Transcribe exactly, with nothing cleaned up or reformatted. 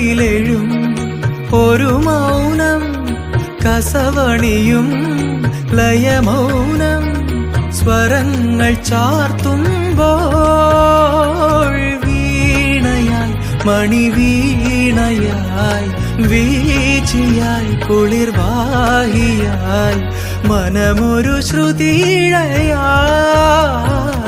കവിളിലെഴും ഒരു മൗനം കസവണിയും ലയമൗനം സ്വരങ്ങൾ ചാർത്തുമ്പോൾ വീണയായി മണിവീണയായി വീച്ചിയായി കുളിർവാഹിയായി മനമൊരു ശ്രുതിയിഴയായി